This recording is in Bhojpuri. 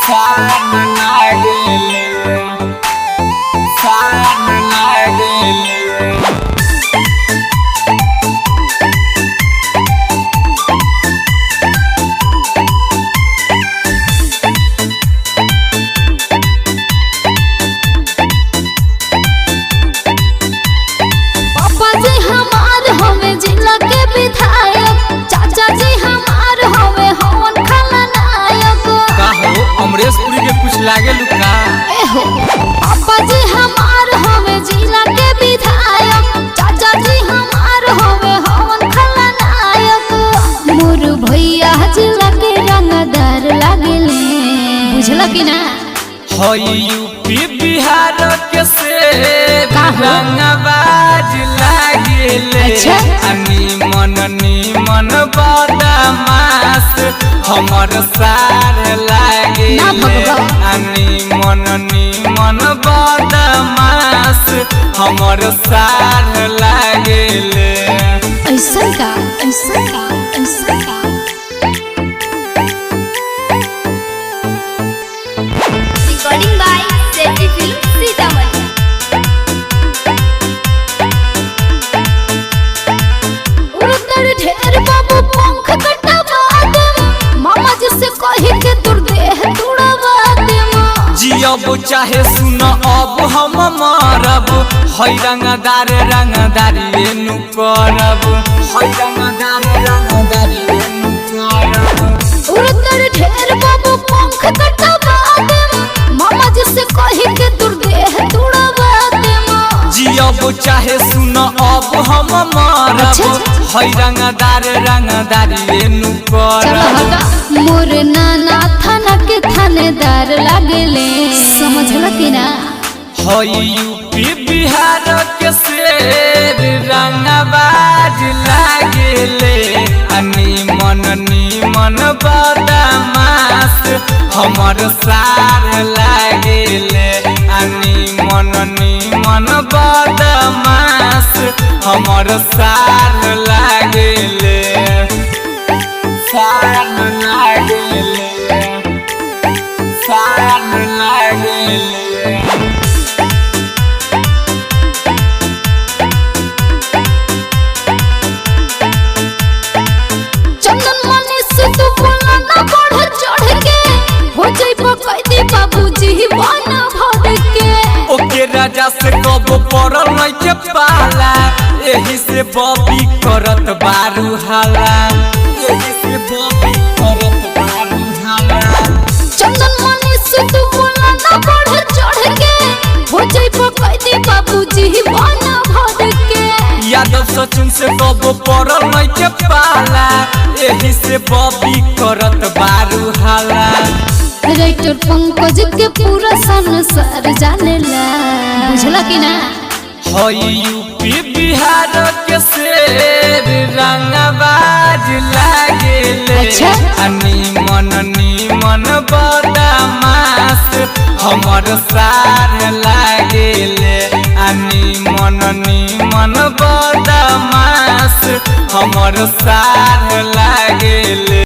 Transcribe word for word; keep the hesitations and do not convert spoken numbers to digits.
साथ लागेले साथ लागेले अमरेशपुरी के कुछ लागे लुका एहो पापा जी हमार हमें जिला के विधायक, चाचा जी हमार हमें हवन खलनायक। मोर भैया जिला के रंगदार लागेले, बुझला कि ना? हई यूपी बिहार के से रंगबाज लागेले। अच्छा? निमन निमन बदमाश हमर सार लागे ना भगवान। निमन निमन बदमाश हमर सार लागेले। ऐसा का ऐसा का ऐसा का रिकॉर्डिंग बाय सेटी फिल्म सीतामढ़ी। उड़तर ढेर बाबू पंख कटवा दे, मामा जी से कही के तुर देह तुड़वा दे। जियब चाहे सुन अब हम मरब, हई रंगदार रंगदारी एनु करब, हई रंगदार रंगदारी एनु करब। उड़तर ढेर बाबू पंख कटवा दे, मामा जी से कही के तुर देह तुड़वा दे। जियब चाहे सुन अब हम मरब, अच्छा? हई रंगदार रंगदारी एनु चलो करब। हटा। मोर नाना थाना के थानेदार लागेले, समझला कि ना? हई यूपी बिहार के शेर रंगबाज लागेले। निमन निमन बदमाश हमर सार लागेले। निमन निमन बदमाश हमर सार लागेले सार लागेले सार लागेले। चंदन मनी से तू बोला ना बढ़ चढ़ के, हो जाइबो कैदी बाबूजी बन भर के। ओके राजा से कब पड़ल नहीं के पाला, एही से बॉबी करत बारू हाला, एही से बॉबी करत बारू हाला। चंदन मनी से तू बोला ना बढ़ चढ़ के, हो जाइबो कैदी बाबूजी बन भर के। यादव सचिन से कब पड़ल नहीं के पाला, एही से बॉबी करत बारू हाला। राइटर पंकज के पूरा संसार जानेला, बुझला कि ना? हई यूपी बिहार के शेर रंगबाज लागेले। अच्छा? निमन निमन बदमाश हमर सार लागेले। निमन निमन बदमाश हमर सार लागेले।